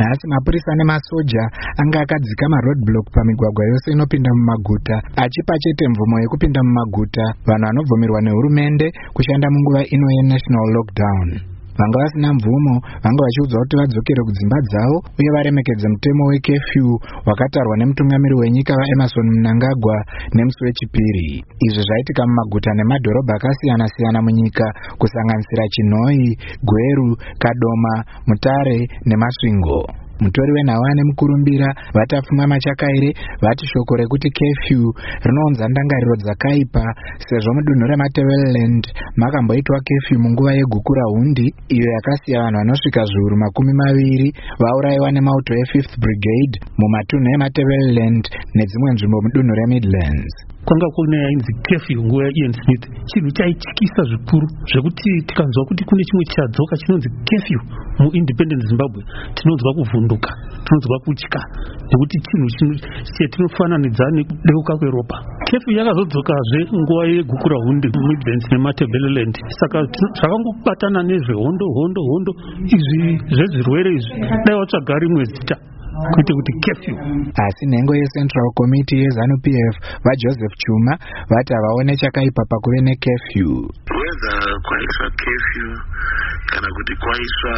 nhasi mapurisa nemasoja anga akadzika maroadblock pamigwagwa yose inopinda mumaguta, achipa chete mvumo yekupinda mumaguta vanhu vanobvumirwa nehurumende kushanda munguva ino yenational lockdown. Vanga vasina mvumo vanga vachiudzwa kuti vadzokere kudzimba dzavo uye varemekedze mutemo wekefyu wakatarwa nemutungamiri wenyika vaEmmerson Mnangagwa nemusi wechipiri. Izvi zvaitika mumaguta nemadhorobha akasiyana-siyana munyika kusanganisira Chinhoyi, Gweru, Kadoma, Mutare neMasvingo. Mutori wenhava nemukurumbira vatapfuma Machakaire vati shoko rekuti kefyu rinounza ndangariro dzakaipa sezvo mudunhu reMatabeleland makamboitwa kefyu munguva yeGukurahundi iyo yakasiya vanhu vanosvika zviuru 20 vaurayiwa nemauto e5th Brigade mumatunhu eMatabeleland nedzimwe nzvimbo mudunhu reMidlands. Kwanga kune yainzi kefyu nguva yaIan Smith, chinhu chaityisa zvikuru zvekuti tikanzwa kuti kune chimwe chadzoka chinonzi kefyu muIndependent Zimbabwe tinonzwa kuvhunduka, tinonzwa kutya nekuti chinhu chetinofananidza nekudeuka kweropa. Kefyu yakazodzokazve nguva yeGukurahundi Midlands neMatabeleland, saka zvakangobatana nezvehondo izvi zvezvirwere izvi dai watsvaga rimwe zita kuite kuti kefyu. Asi nhengo yeCentral Committee yeZANU-PF vaJoseph Chuma vati havaone chakaipa pakuve nekefyu. Whether kwaiswa kefyu kana kuti kwaiswa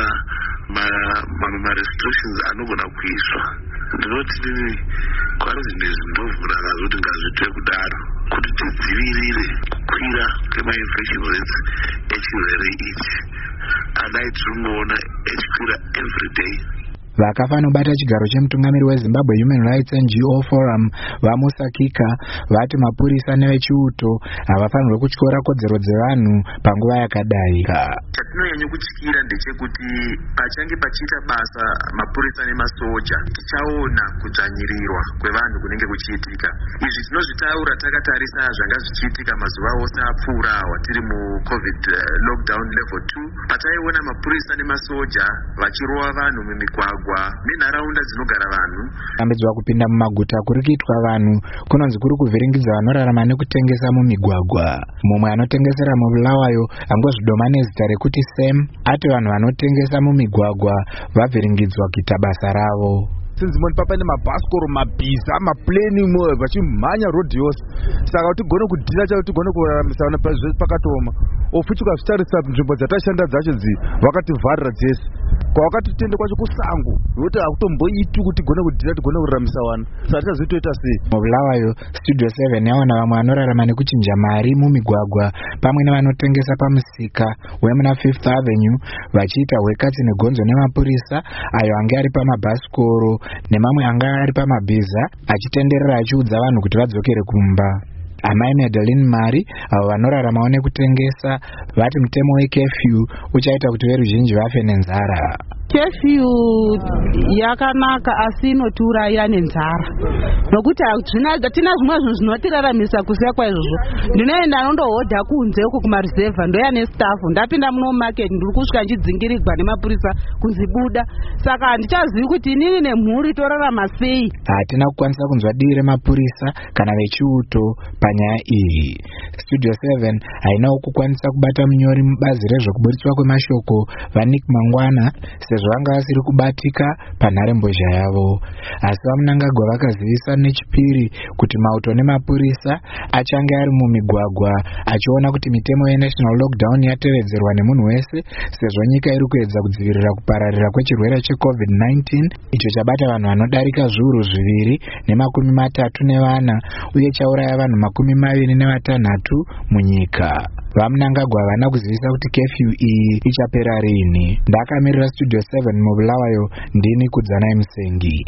ma-restrictions anogona kuiswa, ndinoti kwari zvinhu zvinovhura nazvo kuti ngazviitwe kudaro kuti tidzivirire kukwira kwema-infection rates echirwere ichi. Adai tiringoona echikwira every day. Vakafa nobata chigaro chemutungamiri weZimbabwe Human Rights NGO Forum vaMusa Kika vati mapurisa nevechiuto havafanirwi kutyora kodzero dzevanhu panguva yakadai. Chatinonyanya kutyira ndechekuti pachange pachiita basa mapurisa nemasoja tichaona kudzvanyirirwa kwevanhu kunenge kuchiitika. Izvi tinozvitaura takatarisa zvanga zvichiitika mazuva ose apfuura watiri muCovid lockdown level 2, pataiona mapurisa nemasoja vachirova vanhu mumigwagwa nenharaunda dzinogara vanhu. Ambidzwa kupinda mumaguta kuri kuitwa vanhu kunonzi kuri kuvhiringidza vanorarama nekutengesa mumigwagwa. Mumwe anotengesera muBulawayo angozvidoma nezita rekuti Sam ati vanhu vanotengesa mumigwagwa vavhiringidzwa kuita basa ravo. Since mon papa ne mabhasikoro mabhiza maplane mo vachimhanya road yose, saka kuti gone kudhira chawo kuti gone kuraramisa vana pazvese pakatoma ofuti ukazvitarisa nzvimbo dzatashanda dzacho vakativharira dzese kwawakati tiende kwacho kusango yokuti hakutomboiti kuti gone kudhira tigone kuraramisa vana, saka tichazotoita sei. muBulawayo Studio 7 yaona vamwe vanorarama nekuchinja mari mumigwagwa pamwe nevanotengesa pamusika wemuna 5th Avenue vachiita hwekatsi negonzo nemapurisa ayo ange ari pamabhasikoro nemamwe anga ari pamabhiza achitenderera achiudza vanhu kuti vadzokere kumba. Amai Madeline Mari avo vanoraramawo nekutengesa vati mutemo wekefyu uchaita kuti veruzhinji vafe nenzara. Kefyu yakanaka asi inotiurayira nenzara nokuti hatina zvimwe zvinhu zvinotiraramisa kusiya kwaizvozvo. Ndinoenda nondohodha kunze uko kumarizevha ndoya nestafu, ndapinda muno mumaketi ndiri kusvika ndidzingirigwa nemapurisa kunzi buda, saka handichazivi kuti inini nemhuri torarama sei. Hatina kukwanisa kunzwa dii remapurisa kana vechiuto panyaya iyi. Studio 7 hainawo kukwanisa kubata munyori mubazi rezvekuburitswa kwemashoko vaNick Mangwana sezvo vanga vasiri kubatika panharembozha yavo. Asi vaMnangagwa vakazivisa nechipiri kuti mauto nemapurisa achange ari mumigwagwa achiona kuti mitemo yenational lockdown yatevedzerwa nemunhu wese sezvo nyika iri kuedza kudzivirira kupararira kwechirwere cheCovid-19 icho chabata vanhu vanodarika zviuru 234 uye chauraya vanhu 26 munyika. VaMnangagwa havana kuzivisa kuti kefyu iyi ichapera rini. Ndakamirira Studio 7 muBulawayo, ndini Kudzanai Musengi.